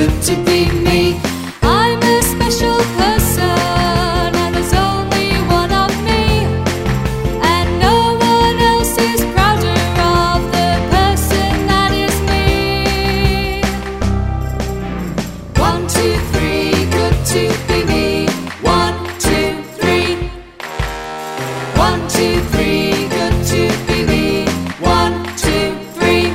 good to be me. I'm a special person, and there's only one of me, and no one else is prouder of the person that is me. 1, 2, 3, good to be me. 1, 2, 3. 1, 2, 3, good to be me. 1, 2, 3.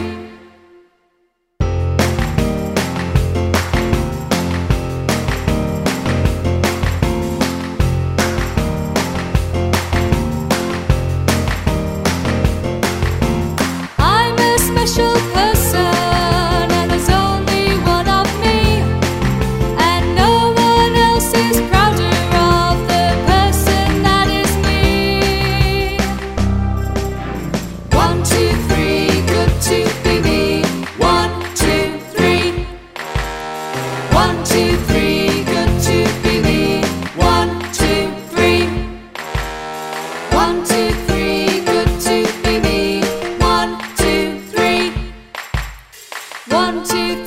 I'm a special person, and there's only one of me, and no one else is prouder of the person that is me. 1, 2, 3, good to be me. 1, 2, 3. 1, 2, 3, good to be me. 1, 2, 3. 1, 2, 3, good to be me. 1, 2, 3. 1, 2,